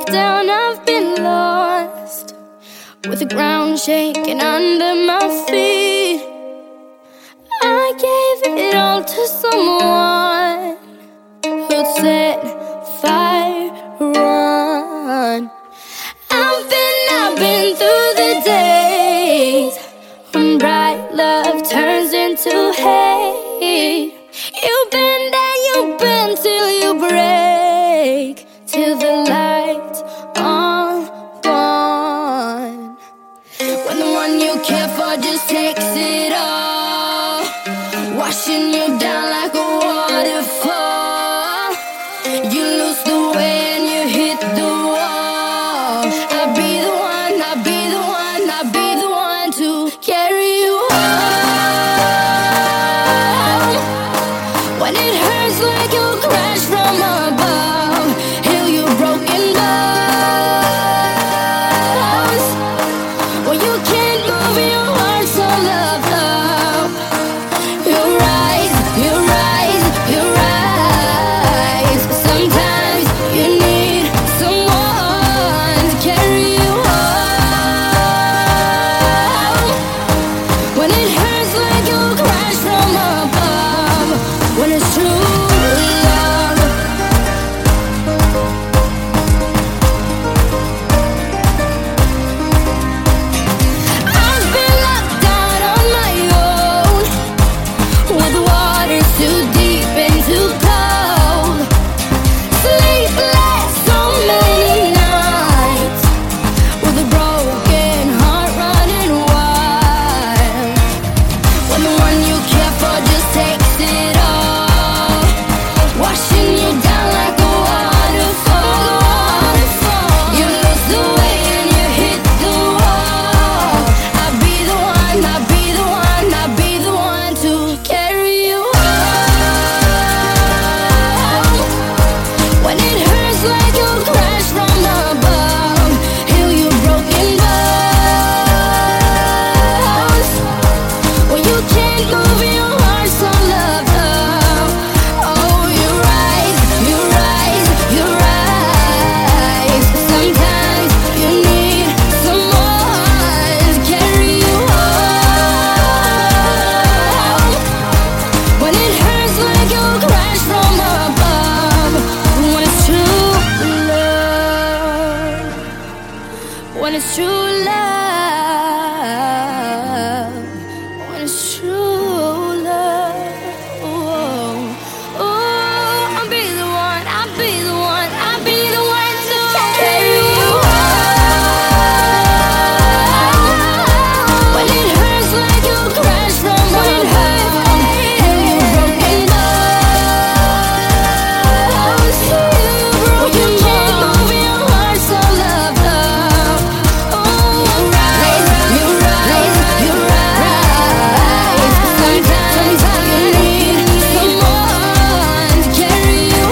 down, I've been lost, with the ground shaking under my feet. I gave it all to someone who'd set fire on. I've been through the days when bright love turns into hate. You've been there, you've been till you break, till the lights are gone. When the one you care for just takes it all, washing you down like a waterfall. You lose the way and you hit the wall. I'll be the one, I'll be the one, I'll be the one to carry you home. When it hurts like you'll crash from above, heal your broken bones. When you can't move your heart, so love. You rise, you rise, you rise. Sometimes you need someone to carry you home. When it hurts like you'll crash from above, when it's true love. I've been locked down on my own, with the water too deep and too cold. Sleepless so many nights, with a broken heart running wild. When the one you care for just takes it all, washing you down like a waterfall. You lose the way and you hit the wall. I'll be the one, I'll be the one, I'll be the one to carry you home. When it hurts like you'll crash from above, heal your broken bones. When you can't move your heart, so love. Oh, you rise, you rise, you rise. Sometimes you need someone to carry you home. When it hurts like you'll crash from above, when it's true love, when it's true love, when it's true love. Oh, I'll be the one, I'll be the one, I'll be the one to carry you home. When it hurts like you'll crash from above, heal your broken bones. When you can't move your heart, so love. Oh, you rise, you rise, you rise. Sometimes you need someone to carry you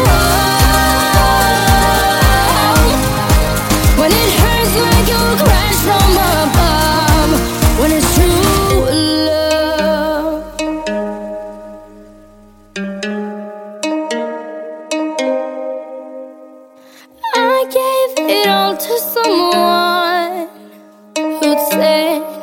home. When it hurts like you'll crash from above, when it's true love. I gave it all to someone who'd said